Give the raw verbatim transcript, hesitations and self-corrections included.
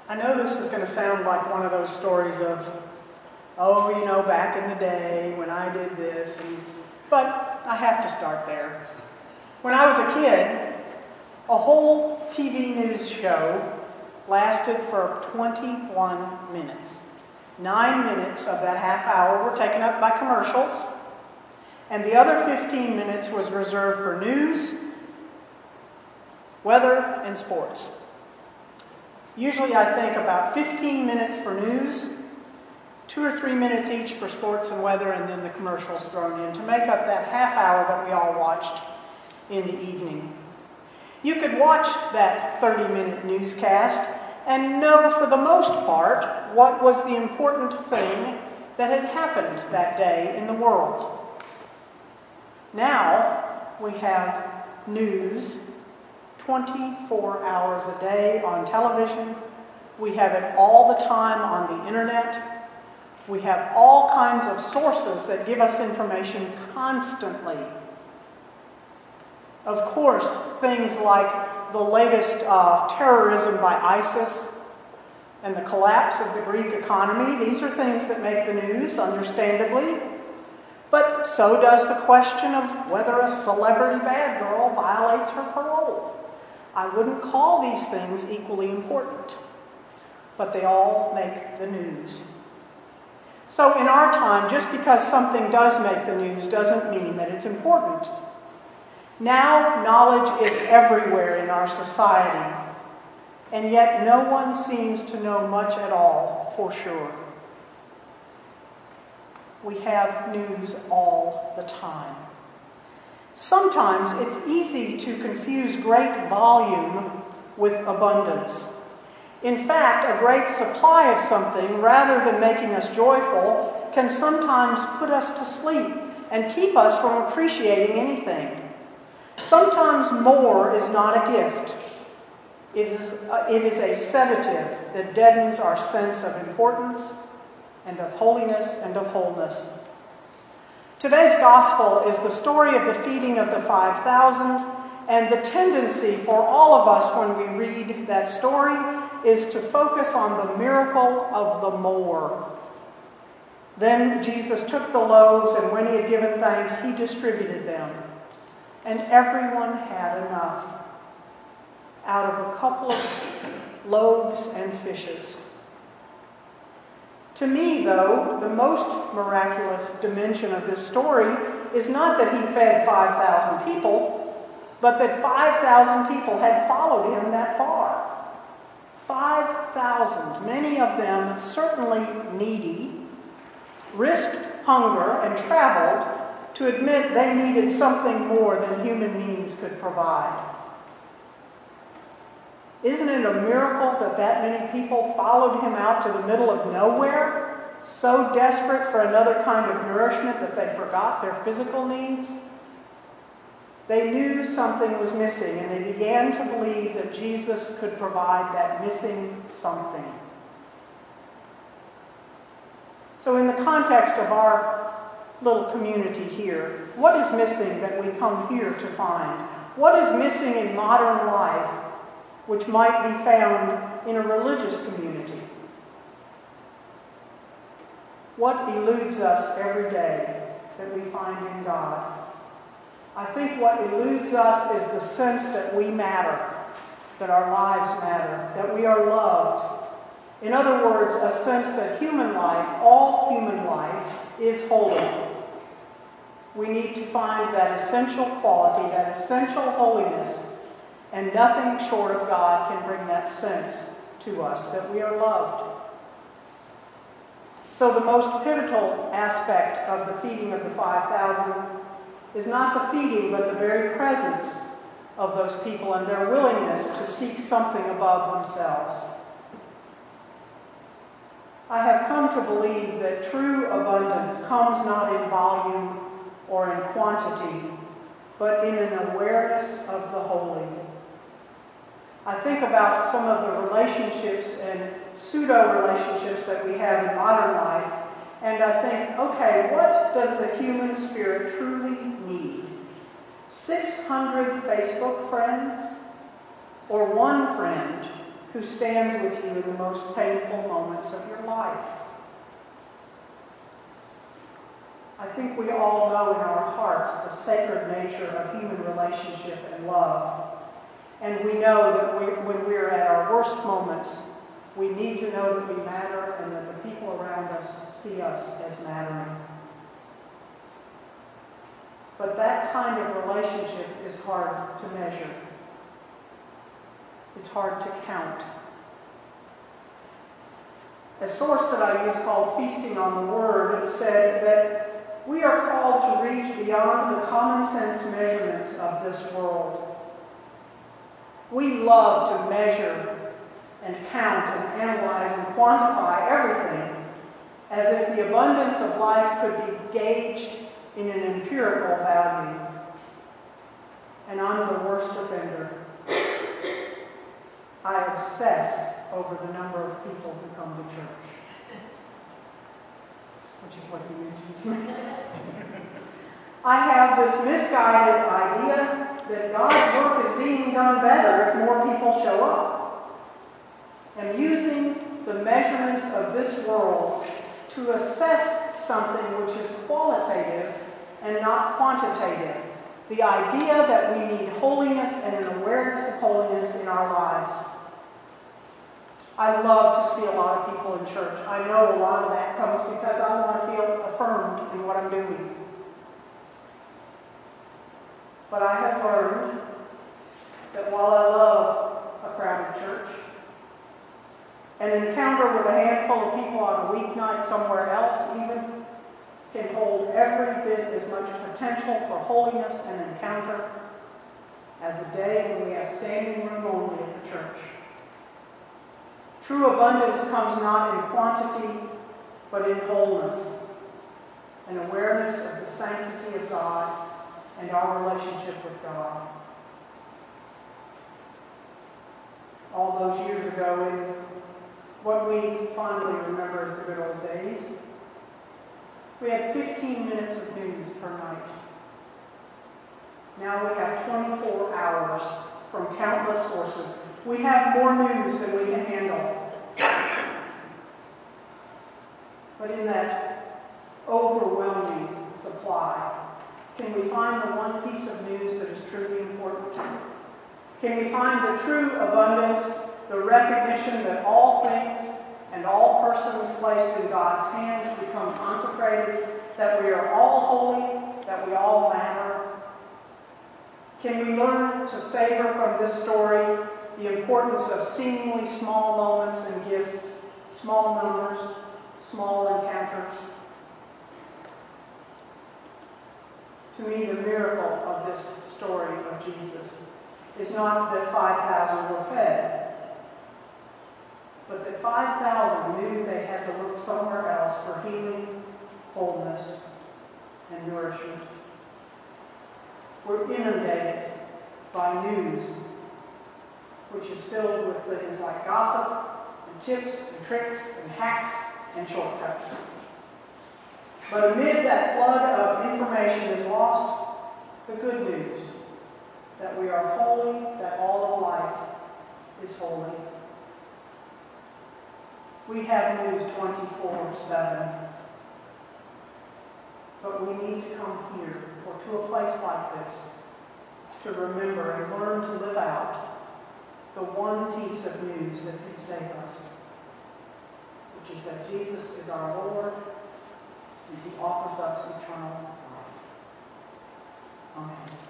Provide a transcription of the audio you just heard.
I know this is going to sound like one of those stories of, oh, you know, back in the day when I did this, and, but I have to start there. When I was a kid, a whole T V news show lasted for twenty-one minutes. Nine minutes of that half hour were taken up by commercials, and the other fifteen minutes was reserved for news, weather, and sports. Usually I think about fifteen minutes for news, two or three minutes each for sports and weather, and then the commercials thrown in to make up that half hour that we all watched in the evening. You could watch that thirty-minute newscast and know for the most part what was the important thing that had happened that day in the world. Now we have news twenty-four hours a day on television. We have it all the time on the internet. We have all kinds of sources that give us information constantly. Of course, things like the latest uh, terrorism by ISIS and the collapse of the Greek economy, these are things that make the news, understandably. But so does the question of whether a celebrity bad girl violates her parole. I wouldn't call these things equally important, but they all make the news. So in our time, just because something does make the news doesn't mean that it's important. Now, knowledge is everywhere in our society, and yet no one seems to know much at all for sure. We have news all the time. Sometimes it's easy to confuse great volume with abundance. In fact, a great supply of something, rather than making us joyful, can sometimes put us to sleep and keep us from appreciating anything. Sometimes more is not a gift. It is, uh, it is a sedative that deadens our sense of importance and of holiness and of wholeness. Today's gospel is the story of the feeding of the five thousand, and the tendency for all of us when we read that story is to focus on the miracle of the more. Then Jesus took the loaves, and when he had given thanks, he distributed them. And everyone had enough out of a couple of loaves and fishes. To me, though, the most miraculous dimension of this story is not that he fed five thousand people, but that five thousand people had followed him that far. five thousand, many of them certainly needy, risked hunger and traveled to admit they needed something more than human means could provide. Isn't it a miracle that that many people followed him out to the middle of nowhere, so desperate for another kind of nourishment that they forgot their physical needs? They knew something was missing, and they began to believe that Jesus could provide that missing something. So in the context of our little community here, what is missing that we come here to find? What is missing in modern life which might be found in a religious community? What eludes us every day that we find in God? I think what eludes us is the sense that we matter, that our lives matter, that we are loved. In other words, a sense that human life, all human life, is holy. We need to find that essential quality, that essential holiness, and nothing short of God can bring that sense to us, that we are loved. So the most pivotal aspect of the feeding of the five thousand is not the feeding, but the very presence of those people and their willingness to seek something above themselves. I have come to believe that true abundance comes not in volume or in quantity, but in an awareness of the holy. I think about some of the relationships and pseudo-relationships that we have in modern life, and I think, okay, what does the human spirit truly need? six hundred Facebook friends? Or one friend who stands with you in the most painful moments of your life. I think we all know in our hearts the sacred nature of human relationship and love. And we know that we, when we're at our worst moments, we need to know that we matter and that the people around us see us as mattering. But that kind of relationship is hard to measure. It's hard to count. A source that I use called Feasting on the Word said that we are called to reach beyond the common sense measurements of this world. We love to measure and count and analyze and quantify everything as if the abundance of life could be gauged in an empirical value. And I'm the worst offender. I obsess over the number of people who come to church, which is what you mentioned to me. I have this misguided idea that God's work is being done better if more people show up. And using the measurements of this world to assess something which is qualitative and not quantitative. The idea that we need holiness and an awareness of holiness in our lives. I love to see a lot of people in church. I know a lot of that comes because I want to feel affirmed in what I'm doing. But I have learned that while I love a crowded church, an encounter with a handful of people on a weeknight somewhere else even can hold every bit as much potential for holiness and encounter as a day when we have standing room only at the church. True abundance comes not in quantity, but in wholeness, an awareness of the sanctity of God and our relationship with God. All those years ago, in what we fondly remember as the good old days, we had fifteen minutes of news per night. Now we have twenty-four hours from countless sources. We have more news than we can handle. But in that overwhelming supply, can we find the one piece of news that is truly important? Can we find the true abundance, the recognition that all things and all persons placed in God's hands become consecrated, that we are all holy, that we all matter? Can we learn to savor from this story the importance of seemingly small moments and gifts, small numbers, small encounters? To me, the miracle of this story of Jesus is not that five thousand were fed, but that five thousand knew they had to look somewhere else for healing, wholeness, and nourishment. We're inundated by news, which is filled with things like gossip, and tips, and tricks, and hacks, and shortcuts. But amid that flood of information is lost the good news, that we are holy, that all of life is holy. We have news twenty-four seven, but we need to come here, or to a place like this, to remember and learn to live out the one piece of news that can save us, which is that Jesus is our Lord, and He offers us eternal life. Amen.